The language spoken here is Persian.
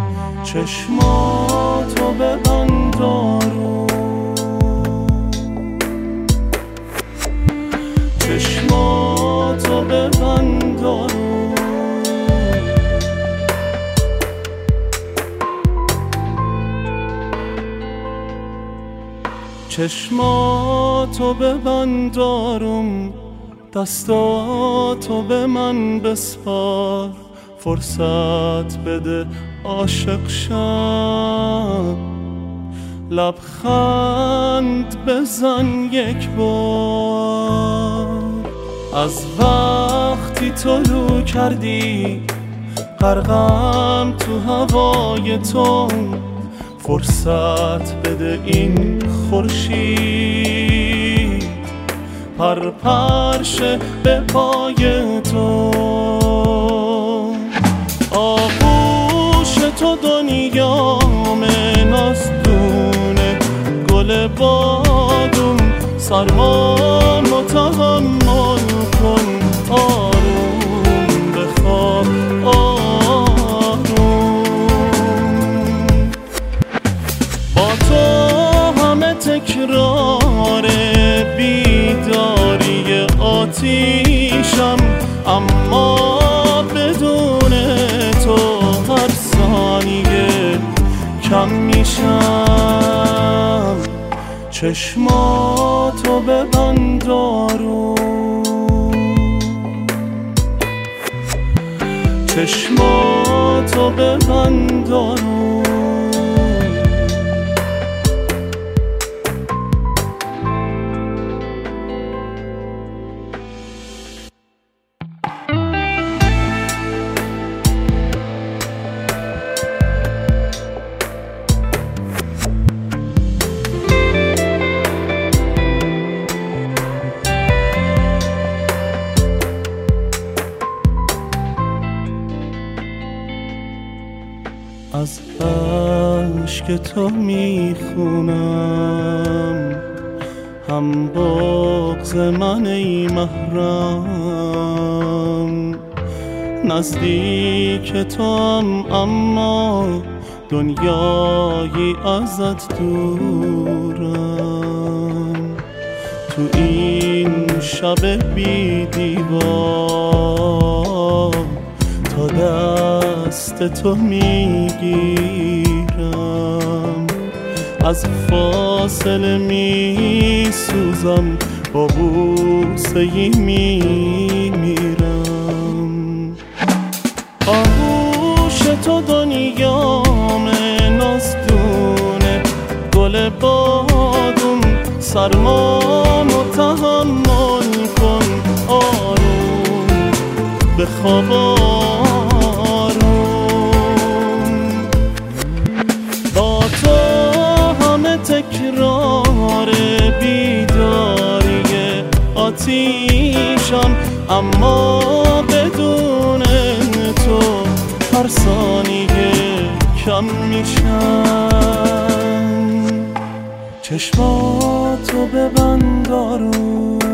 چشماتو ببند آروم، چشماتو ببند آروم، چشماتو ببند آروم، دستاتو به من بسپار، فرصت بده عاشق شم، لبخند بزن یک بار. از وقتی طلوع کردی غرقم تو هوای تو، فرصت بده این خورشید پرپرشه به پای تو. آغوش تو دنیامه، نازدونه گل بادوم، سرمامو تحمل کن، آروم بخواب آروم. با تو همه تکرار بیداری آتیشم، اما بدون تو هر ثانیه کم میشم. چشماتو ببند آروم، چشماتو ببند آروم. از عشق تو میخونم هم بغض من ای محرم، نزدیک توام اما دنیایی ازت دورم. تو این شب بی دیوار تا دست تو میگیرم، از فاصله میسوزم، با بوسه‌ای میمیرم. آغوش تو دنیامه، نازدونه گل بادوم، سرمامو تحمل کن، آروم بخواب آروم. با تو همه تکرار بیداری آتیشم، اما بدون تو هر ثانیه کم میشم. چشماتو ببند آروم،